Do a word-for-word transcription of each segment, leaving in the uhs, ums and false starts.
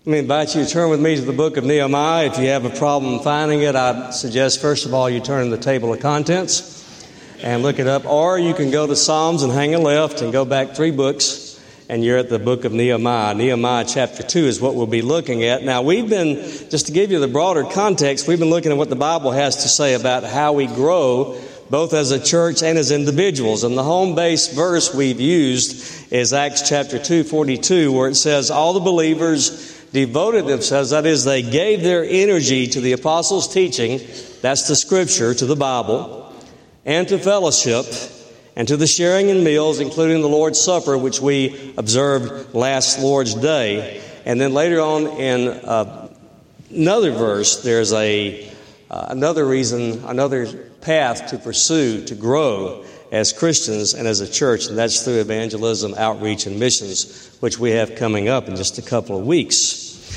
Let me invite you to turn with me to the book of Nehemiah. If you have a problem finding it, I suggest first of all you turn to the table of contents and look it up. Or you can go to Psalms and hang a left and go back three books and you're at the book of Nehemiah. Nehemiah chapter two is what we'll be looking at. Now we've been, just to give you the broader context, we've been looking at what the Bible has to say about how we grow both as a church and as individuals. And the home base verse we've used is Acts chapter two, forty-two, where it says, all the believers devoted themselves, that is, they gave their energy to the apostles' teaching, that's the scripture, to the Bible, and to fellowship, and to the sharing in meals, including the Lord's Supper, which we observed last Lord's Day. And then later on in uh, another verse, there's a uh, another reason, another path to pursue, to grow as Christians and as a church, and that's through evangelism, outreach, and missions, which we have coming up in just a couple of weeks.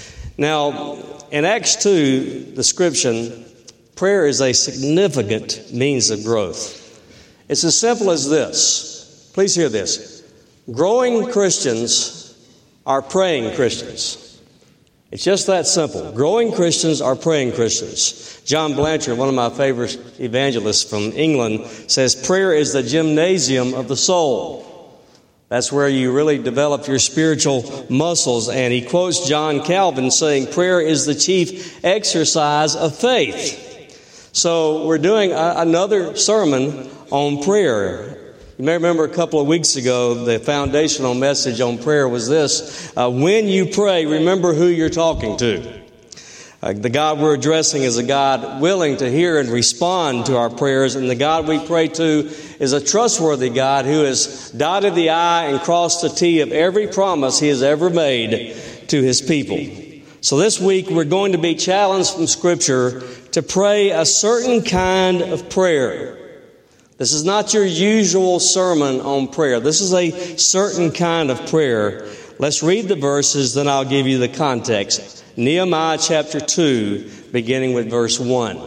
Now, in Acts two description, prayer is a significant means of growth. It's as simple as this. Please hear this. Growing Christians are praying Christians. It's just that simple. Growing Christians are praying Christians. John Blanchard, one of my favorite evangelists from England, says prayer is the gymnasium of the soul. That's where you really develop your spiritual muscles. And he quotes John Calvin saying, prayer is the chief exercise of faith. So we're doing a, another sermon on prayer. You may remember a couple of weeks ago, the foundational message on prayer was this. Uh, when you pray, remember who you're talking to. Uh, the God we're addressing is a God willing to hear and respond to our prayers, and the God we pray to is a trustworthy God who has dotted the I and crossed the T of every promise He has ever made to His people. So this week we're going to be challenged from Scripture to pray a certain kind of prayer. This is not your usual sermon on prayer. This is a certain kind of prayer. Let's read the verses, then I'll give you the context. Nehemiah chapter two, beginning with verse one.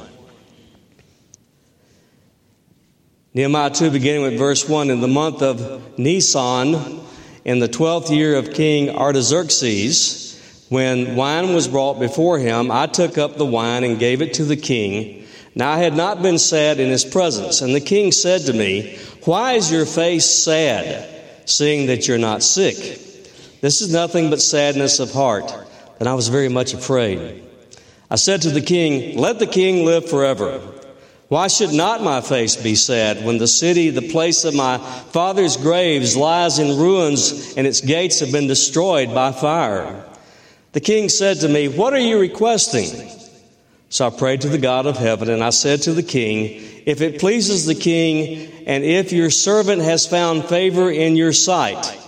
Nehemiah two, beginning with verse one. In the month of Nisan, in the twelfth year of King Artaxerxes, when wine was brought before him, I took up the wine and gave it to the king. Now I had not been sad in his presence. And the king said to me, why is your face sad, seeing that you're not sick? This is nothing but sadness of heart. And I was very much afraid. I said to the king, let the king live forever. Why should not my face be sad when the city, the place of my father's graves, lies in ruins and its gates have been destroyed by fire? The king said to me, what are you requesting? So I prayed to the God of heaven, and I said to the king, if it pleases the king, and if your servant has found favor in your sight,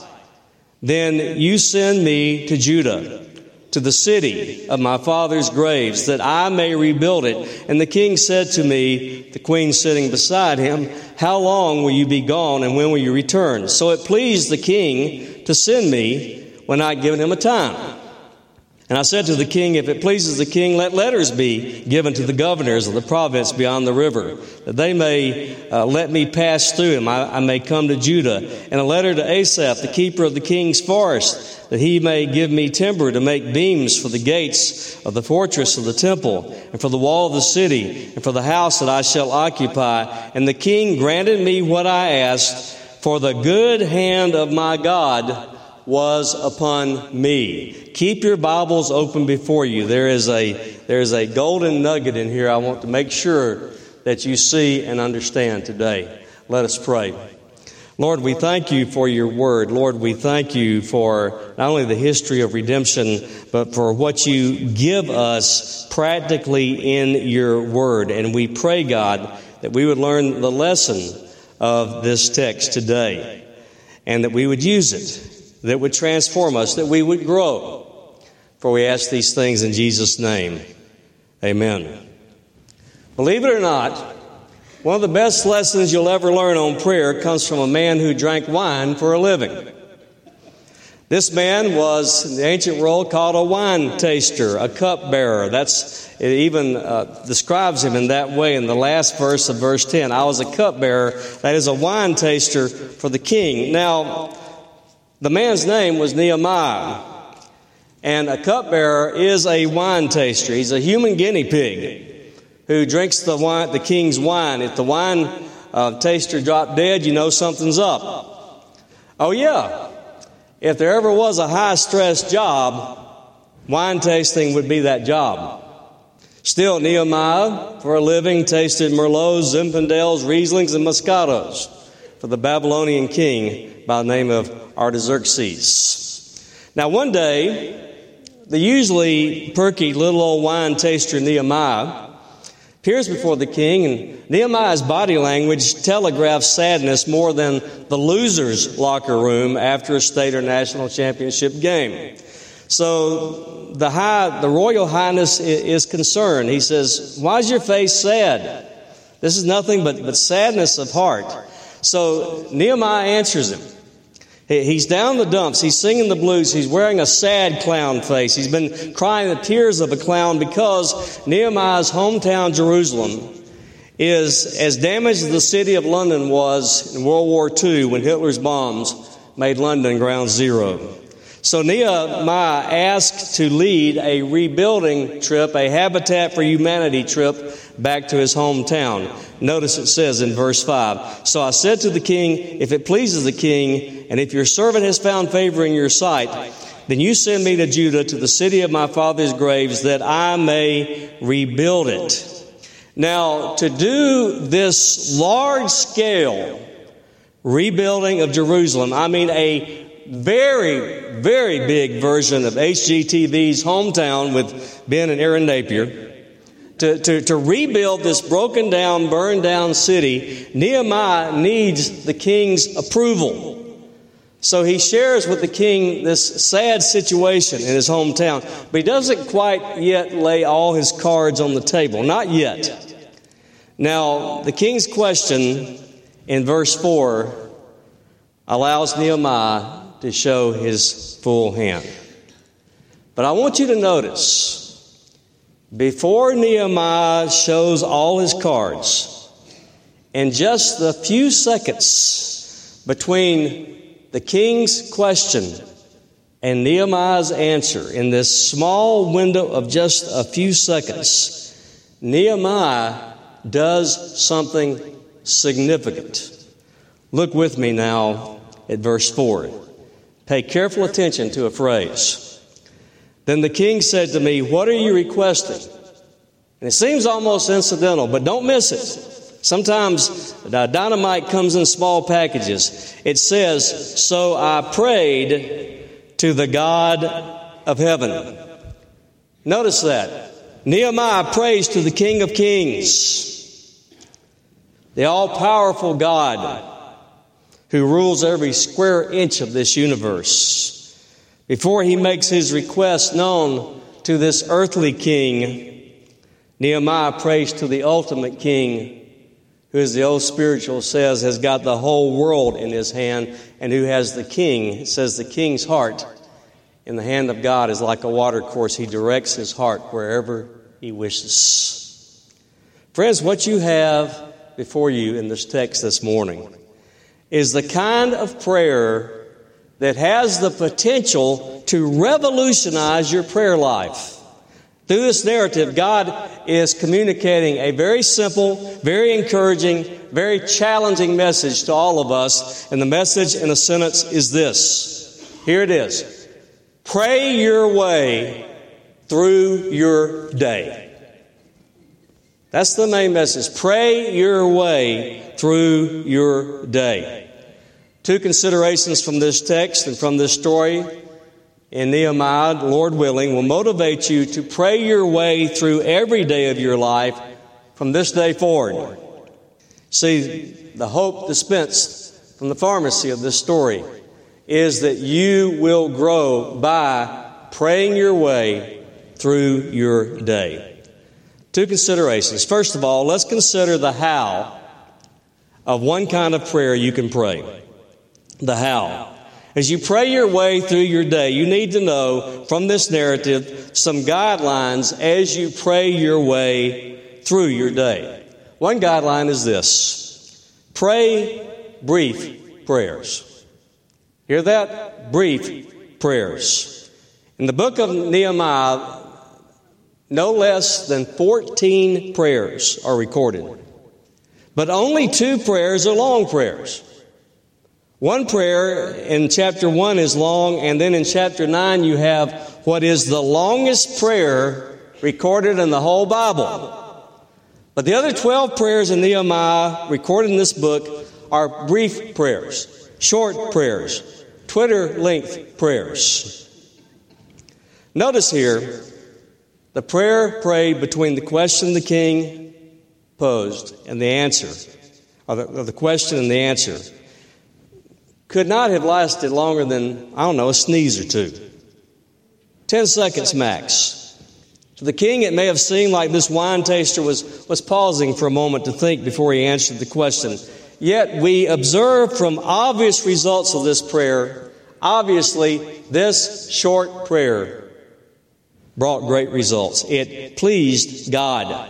then you send me to Judah, to the city of my father's graves, that I may rebuild it. And the king said to me, the queen sitting beside him, how long will you be gone, and when will you return? So it pleased the king to send me when I had given him a time. And I said to the king, if it pleases the king, let letters be given to the governors of the province beyond the river, that they may uh, let me pass through, and I, I may come to Judah. And a letter to Asaph, the keeper of the king's forest, that he may give me timber to make beams for the gates of the fortress of the temple, and for the wall of the city, and for the house that I shall occupy. And the king granted me what I asked, for the good hand of my God was upon me. Keep your Bibles open before you. There is a there is a golden nugget in here I want to make sure that you see and understand today. Let us pray. Lord, we thank you for your word. Lord, we thank you for not only the history of redemption, but for what you give us practically in your word. And we pray, God, that we would learn the lesson of this text today, and that we would use it, that would transform us, that we would grow. For we ask these things in Jesus' name. Amen. Believe it or not, one of the best lessons you'll ever learn on prayer comes from a man who drank wine for a living. This man was, in the ancient world, called a wine taster, a cupbearer. That's, it even uh, describes him in that way in the last verse of verse ten. I was a cupbearer, that is a wine taster for the king. Now, the man's name was Nehemiah. And a cupbearer is a wine taster. He's a human guinea pig who drinks the wine, the king's wine. If the wine uh, taster dropped dead, you know something's up. Oh yeah, if there ever was a high-stress job, wine tasting would be that job. Still, Nehemiah, for a living, tasted Merlots, Zinfandels, Rieslings, and Moscatos for the Babylonian king by the name of Artaxerxes. Now, one day, the usually perky little old wine taster Nehemiah appears before the king, and Nehemiah's body language telegraphs sadness more than the loser's locker room after a state or national championship game. So the high, the royal highness is concerned. He says, "Why is your face sad? This is nothing but, but sadness of heart." So Nehemiah answers him. He's down the dumps. He's singing the blues. He's wearing a sad clown face. He's been crying the tears of a clown because Nehemiah's hometown, Jerusalem, is as damaged as the city of London was in World War Two when Hitler's bombs made London ground zero. So Nehemiah asked to lead a rebuilding trip, a Habitat for Humanity trip back to his hometown. Notice it says in verse five, "So I said to the king, if it pleases the king, and if your servant has found favor in your sight, then you send me to Judah, to the city of my father's graves, that I may rebuild it." Now, to do this large-scale rebuilding of Jerusalem, I mean a very, very big version of H G T V's Hometown with Ben and Aaron Napier. To, to, to rebuild this broken down, burned down city, Nehemiah needs the king's approval. So he shares with the king this sad situation in his hometown, but he doesn't quite yet lay all his cards on the table. Not yet. Now, the king's question in verse four allows Nehemiah to show his full hand. But I want you to notice, before Nehemiah shows all his cards, in just the few seconds between the king's question and Nehemiah's answer, in this small window of just a few seconds, Nehemiah does something significant. Look with me now at verse four. Pay careful attention to a phrase. "Then the king said to me, 'What are you requesting?' And it seems almost incidental, but don't miss it. Sometimes dynamite comes in small packages. It says, 'So I prayed to the God of heaven.'" Notice that. Nehemiah prays to the King of Kings, the all-powerful God who rules every square inch of this universe. Before he makes his request known to this earthly king, Nehemiah prays to the ultimate king, who, as the old spiritual says, has got the whole world in his hand, and who has the king. It says the king's heart in the hand of God is like a water course. He directs his heart wherever he wishes. Friends, what you have before you in this text this morning is the kind of prayer that has the potential to revolutionize your prayer life. Through this narrative, God is communicating a very simple, very encouraging, very challenging message to all of us. And the message in a sentence is this. Here it is. Pray your way through your day. That's the main message. Pray your way through your day. Two considerations from this text and from this story in Nehemiah, Lord willing, will motivate you to pray your way through every day of your life from this day forward. See, the hope dispensed from the pharmacy of this story is that you will grow by praying your way through your day. Two considerations. First of all, let's consider the how of one kind of prayer you can pray. The how. As you pray your way through your day, you need to know from this narrative some guidelines as you pray your way through your day. One guideline is this. Pray brief prayers. Hear that? Brief prayers. In the book of Nehemiah, no less than fourteen prayers are recorded. But only two prayers are long prayers. One prayer in chapter one is long, and then in chapter nine you have what is the longest prayer recorded in the whole Bible. But the other twelve prayers in Nehemiah recorded in this book are brief prayers, short prayers, Twitter-length prayers. Notice here, the prayer prayed between the question the king posed and the answer, or the, or the question and the answer, could not have lasted longer than, I don't know, a sneeze or two. Ten seconds max. To the king, it may have seemed like this wine taster was, was pausing for a moment to think before he answered the question. Yet we observe from obvious results of this prayer, obviously this short prayer brought great results. It pleased God.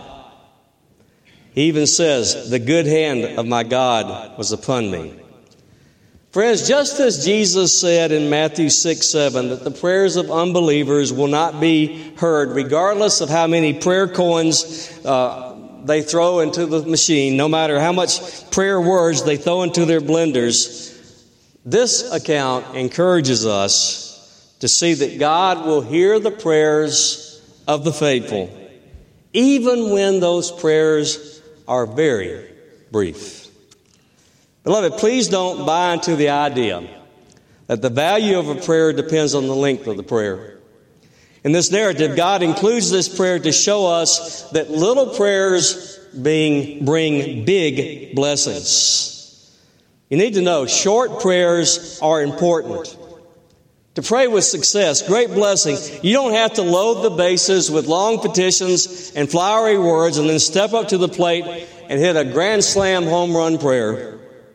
He even says, the good hand of my God was upon me. Friends, just as Jesus said in Matthew six seven that the prayers of unbelievers will not be heard regardless of how many prayer coins uh, they throw into the machine, no matter how much prayer words they throw into their blenders, this account encourages us to see that God will hear the prayers of the faithful, even when those prayers are very brief. Beloved, please don't buy into the idea that the value of a prayer depends on the length of the prayer. In this narrative, God includes this prayer to show us that little prayers being, bring big blessings. You need to know, short prayers are important. To pray with success, great blessing, you don't have to load the bases with long petitions and flowery words and then step up to the plate and hit a grand slam home run prayer.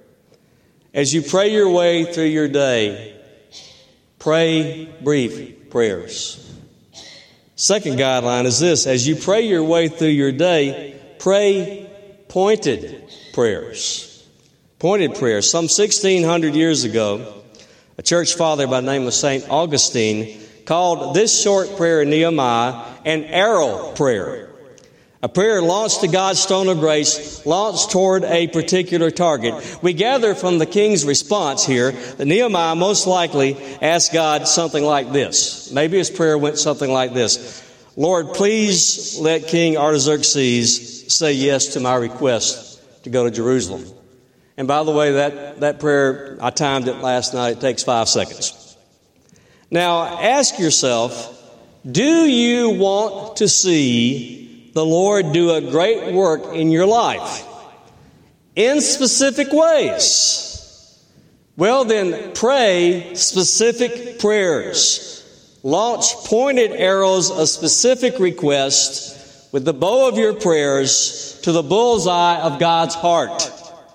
As you pray your way through your day, pray brief prayers. Second guideline is this: as you pray your way through your day, pray pointed prayers. Pointed prayers. Some sixteen hundred years ago, a church father by the name of Saint Augustine called this short prayer in Nehemiah an arrow prayer. A prayer launched to God's throne of grace, launched toward a particular target. We gather from the king's response here that Nehemiah most likely asked God something like this. Maybe his prayer went something like this: Lord, please let King Artaxerxes say yes to my request to go to Jerusalem. And by the way, that, that prayer, I timed it last night. It takes five seconds. Now, ask yourself, do you want to see the Lord do a great work in your life in specific ways? Well, then pray specific prayers. Launch pointed arrows of specific requests with the bow of your prayers to the bullseye of God's heart.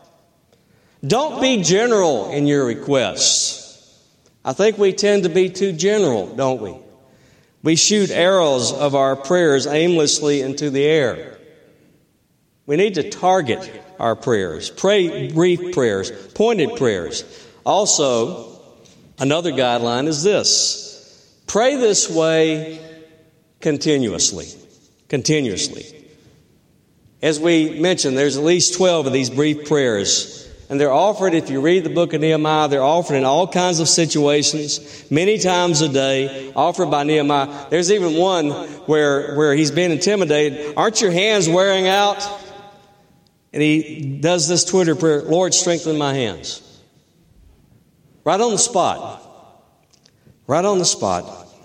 Don't be general in your requests. I think we tend to be too general, don't we? We shoot arrows of our prayers aimlessly into the air. We need to target our prayers. Pray brief prayers, pointed prayers. Also, another guideline is this: pray this way continuously. Continuously. As we mentioned, there's at least twelve of these brief prayers. And they're offered, if you read the book of Nehemiah, they're offered in all kinds of situations, many times a day, offered by Nehemiah. There's even one where, where he's being intimidated. Aren't your hands wearing out? And he does this Twitter prayer: Lord, strengthen my hands. Right on the spot. Right on the spot.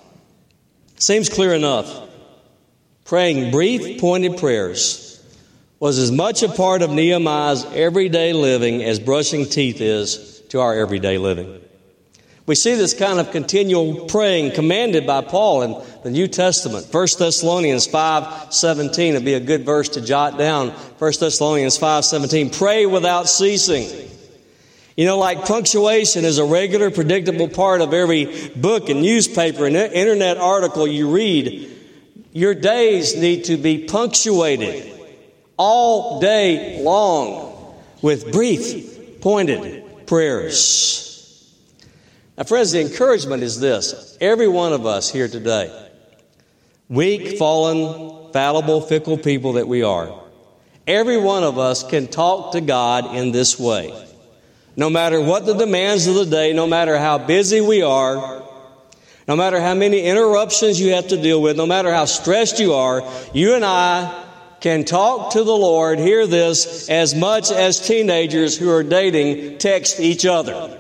Seems clear enough. Praying brief, pointed prayers was as much a part of Nehemiah's everyday living as brushing teeth is to our everyday living. We see this kind of continual praying commanded by Paul in the New Testament. First Thessalonians five seventeen would be a good verse to jot down. First Thessalonians five seventeen, pray without ceasing. You know, like punctuation is a regular, predictable part of every book and newspaper and internet article you read. Your days need to be punctuated all day long with brief, pointed prayers. Now, friends, the encouragement is this. Every one of us here today, weak, fallen, fallible, fickle people that we are, every one of us can talk to God in this way. No matter what the demands of the day, no matter how busy we are, no matter how many interruptions you have to deal with, no matter how stressed you are, you and I can talk to the Lord, hear this, as much as teenagers who are dating text each other.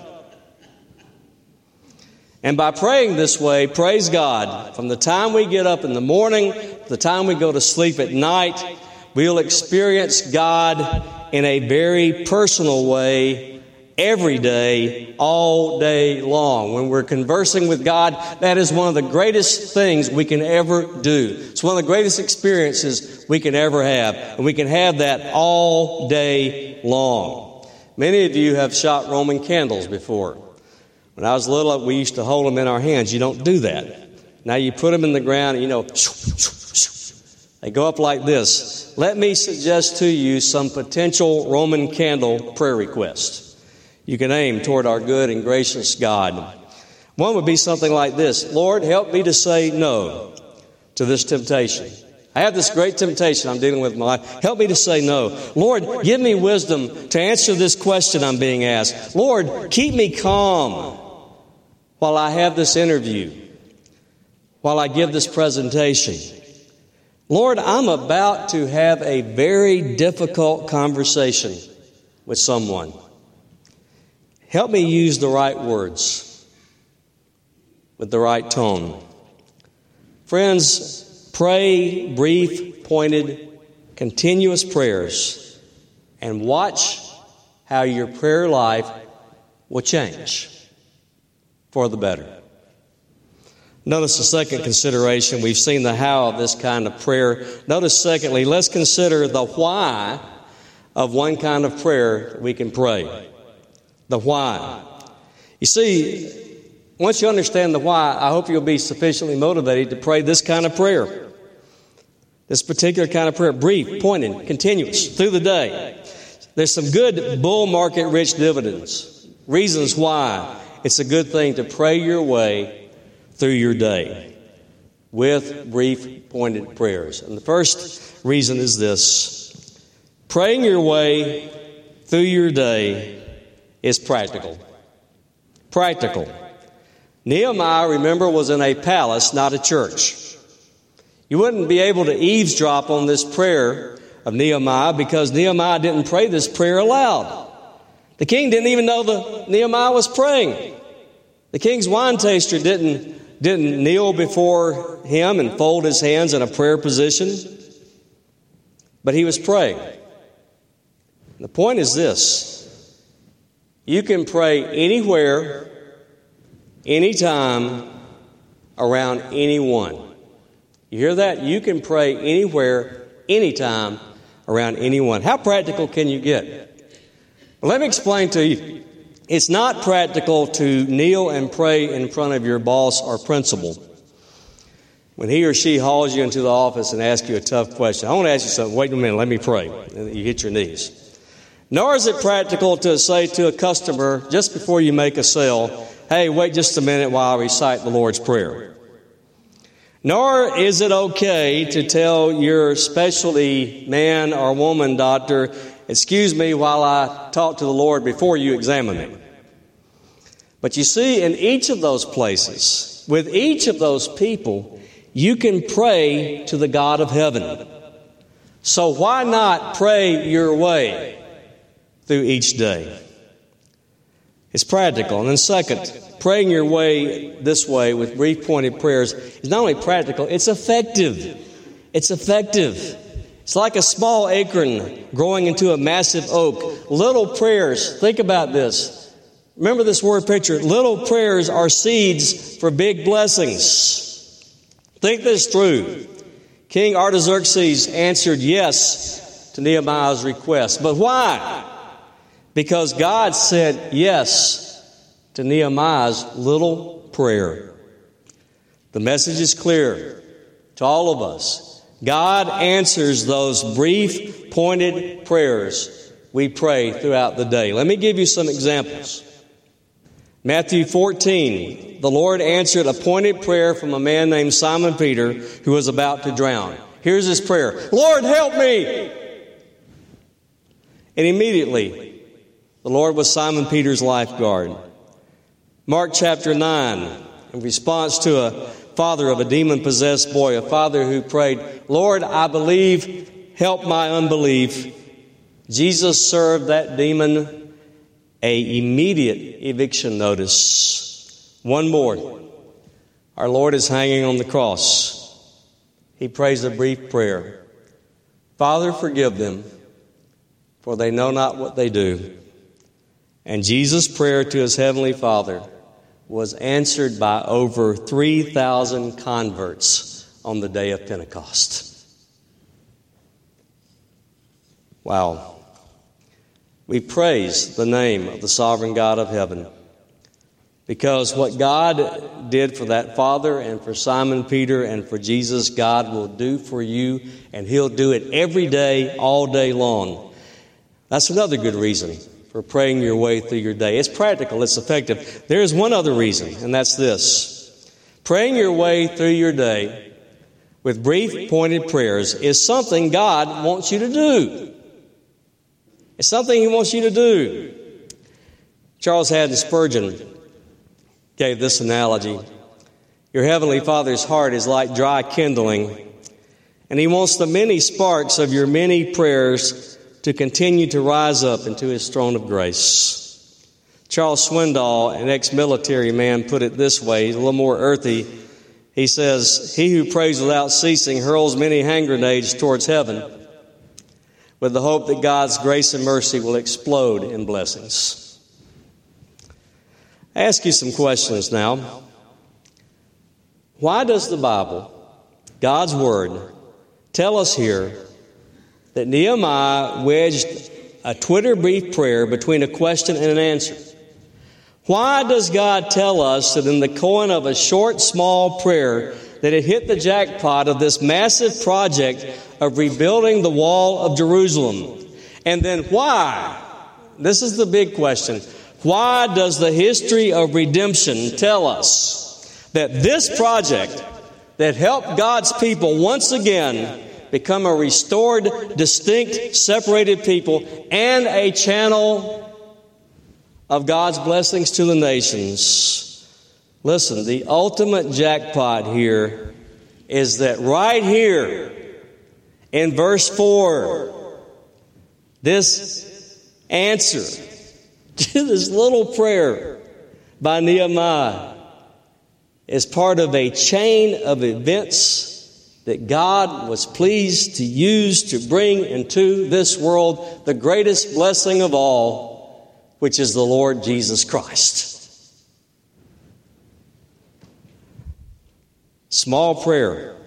And by praying this way, praise God, from the time we get up in the morning to the time we go to sleep at night, we'll experience God in a very personal way every day, all day long. When we're conversing with God, that is one of the greatest things we can ever do. It's one of the greatest experiences we can ever have. And we can have that all day long. Many of you have shot Roman candles before. When I was little, we used to hold them in our hands. You don't do that. Now you put them in the ground and, you know, they go up like this. Let me suggest to you some potential Roman candle prayer requests you can aim toward our good and gracious God. One would be something like this. Lord, help me to say no to this temptation. I have this great temptation I'm dealing with in my life. Help me to say no. Lord, give me wisdom to answer this question I'm being asked. Lord, keep me calm while I have this interview, while I give this presentation. Lord, I'm about to have a very difficult conversation with someone. Help me use the right words with the right tone. Friends, pray brief, pointed, continuous prayers and watch how your prayer life will change for the better. Notice the second consideration. We've seen the how of this kind of prayer. Notice, secondly, let's consider the why of one kind of prayer that we can pray. The why. You see, once you understand the why, I hope you'll be sufficiently motivated to pray this kind of prayer. This particular kind of prayer, brief, pointed, continuous, through the day. There's some good bull market rich dividends, reasons why it's a good thing to pray your way through your day with brief, pointed prayers. And the first reason is this. Praying your way through your day is practical. Practical. Nehemiah, remember, was in a palace, not a church. You wouldn't be able to eavesdrop on this prayer of Nehemiah because Nehemiah didn't pray this prayer aloud. The king didn't even know that Nehemiah was praying. The king's wine taster didn't, didn't kneel before him and fold his hands in a prayer position, but he was praying. The point is this. You can pray anywhere, anytime, around anyone. You hear that? You can pray anywhere, anytime, around anyone. How practical can you get? Well, let me explain to you. It's not practical to kneel and pray in front of your boss or principal when he or she hauls you into the office and asks you a tough question. I want to ask you something. Wait a minute, let me pray. And you hit your knees. Nor is it practical to say to a customer just before you make a sale, hey, wait just a minute while I recite the Lord's Prayer. Nor is it okay to tell your specialty man or woman doctor, excuse me while I talk to the Lord before you examine me. But you see, in each of those places, with each of those people, you can pray to the God of heaven. So why not pray your way through each day? It's practical. And then second, praying your way this way with brief pointed prayers is not only practical, it's effective. It's effective. It's like a small acorn growing into a massive oak. Little prayers, think about this. Remember this word picture. Little prayers are seeds for big blessings. Think this through. King Artaxerxes answered yes to Nehemiah's request. But why? Because God said yes to Nehemiah's little prayer. The message is clear to all of us. God answers those brief, pointed prayers we pray throughout the day. Let me give you some examples. Matthew fourteen, the Lord answered a pointed prayer from a man named Simon Peter who was about to drown. Here's his prayer: Lord, help me! And immediately, the Lord was Simon Peter's lifeguard. Mark chapter nine, in response to a father of a demon-possessed boy, a father who prayed, Lord, I believe, help my unbelief. Jesus served that demon a immediate eviction notice. One more. Our Lord is hanging on the cross. He prays a brief prayer. Father, forgive them, for they know not what they do. And Jesus' prayer to his heavenly Father was answered by over three thousand converts on the day of Pentecost. Wow. We praise the name of the sovereign God of heaven, because what God did for that father and for Simon Peter and for Jesus, God will do for you, and he'll do it every day, all day long. That's another good reason for praying your way through your day. It's practical, it's effective. There is one other reason, and that's this. Praying your way through your day with brief, pointed prayers is something God wants you to do. It's something he wants you to do. Charles Haddon Spurgeon gave this analogy. Your heavenly Father's heart is like dry kindling, and he wants the many sparks of your many prayers to continue to rise up into his throne of grace. Charles Swindoll, an ex-military man, put it this way, he's a little more earthy. He says, he who prays without ceasing hurls many hand grenades towards heaven with the hope that God's grace and mercy will explode in blessings. I ask you some questions now. Why does the Bible, God's Word, tell us here that Nehemiah wedged a Twitter brief prayer between a question and an answer? Why does God tell us that in the coin of a short, small prayer that it hit the jackpot of this massive project of rebuilding the wall of Jerusalem? And then why, this is the big question, why does the history of redemption tell us that this project that helped God's people once again become a restored, distinct, separated people and a channel of God's blessings to the nations? Listen, the ultimate jackpot here is that right here in verse four, this answer to this little prayer by Nehemiah is part of a chain of events that God was pleased to use to bring into this world the greatest blessing of all, which is the Lord Jesus Christ. Small prayer,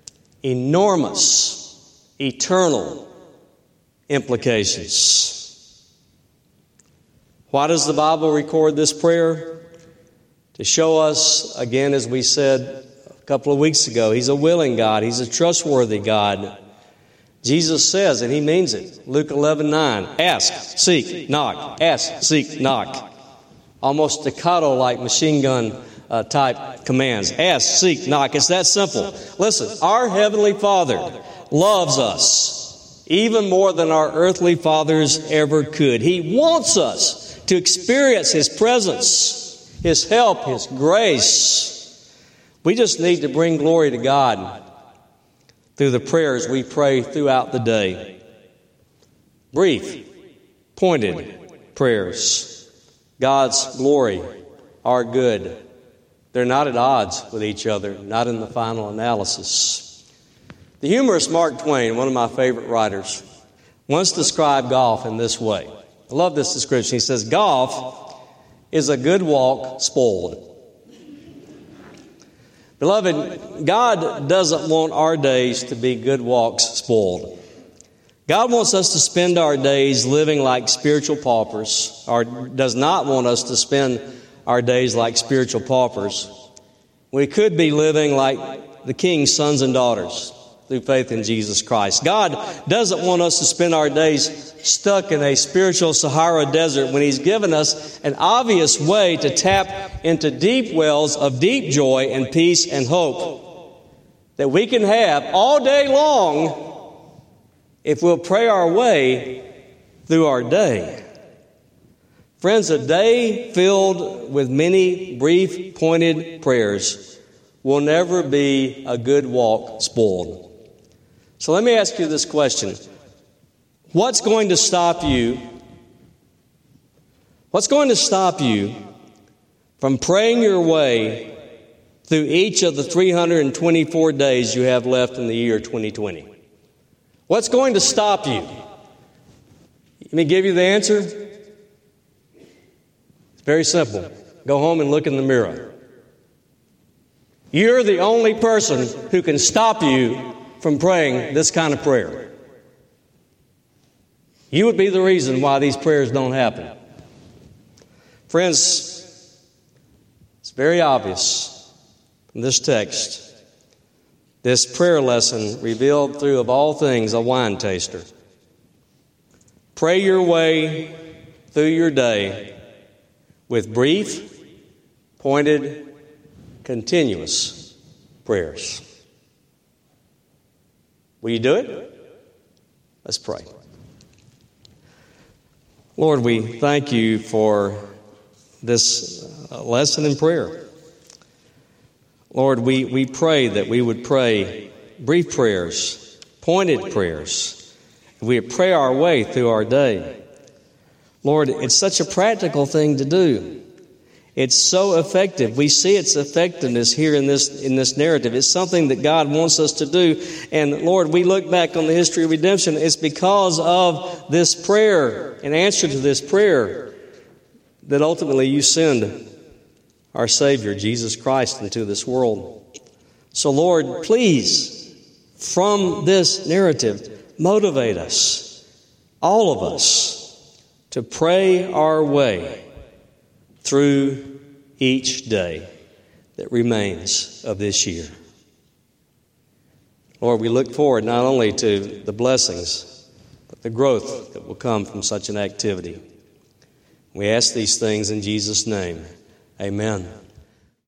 enormous, eternal implications. Why does the Bible record this prayer? To show us, again, as we said a couple of weeks ago, he's a willing God. He's a trustworthy God. Jesus says, and he means it, Luke eleven nine, ask, seek, knock, ask, seek, knock. Almost staccato like machine gun uh, type commands. Ask, seek, knock. It's that simple. Listen, our Heavenly Father loves us even more than our earthly fathers ever could. He wants us to experience his presence, his help, his grace. We just need to bring glory to God through the prayers we pray throughout the day. Brief, pointed prayers. God's glory, our good. They're not at odds with each other, not in the final analysis. The humorist Mark Twain, one of my favorite writers, once described golf in this way. I love this description. He says, golf is a good walk spoiled. Beloved, God doesn't want our days to be good walks spoiled. God wants us to spend our days living like spiritual paupers, or does not want us to spend our days like spiritual paupers. We could be living like the king's sons and daughters, through faith in Jesus Christ. God doesn't want us to spend our days stuck in a spiritual Sahara desert when He's given us an obvious way to tap into deep wells of deep joy and peace and hope that we can have all day long if we'll pray our way through our day. Friends, a day filled with many brief, pointed prayers will never be a good walk spoiled. So let me ask you this question. What's going to stop you? What's going to stop you from praying your way through each of the three hundred twenty-four days you have left in the year twenty twenty? What's going to stop you? Let me give you the answer. It's very simple. Go home and look in the mirror. You're the only person who can stop you from praying this kind of prayer. You would be the reason why these prayers don't happen. Friends, it's very obvious from this text, this prayer lesson revealed through, of all things, a wine taster. Pray your way through your day with brief, pointed, continuous prayers. Will you do it? Let's pray. Lord, we thank you for this lesson in prayer. Lord, we, we pray that we would pray brief prayers, pointed prayers. We would pray our way through our day. Lord, it's such a practical thing to do. It's so effective. We see its effectiveness here in this in this narrative. It's something that God wants us to do. And Lord, we look back on the history of redemption. It's because of this prayer, in answer to this prayer, that ultimately you send our Savior, Jesus Christ, into this world. So Lord, please, from this narrative, motivate us, all of us, to pray our way through each day that remains of this year. Lord, we look forward not only to the blessings, but the growth that will come from such an activity. We ask these things in Jesus' name. Amen.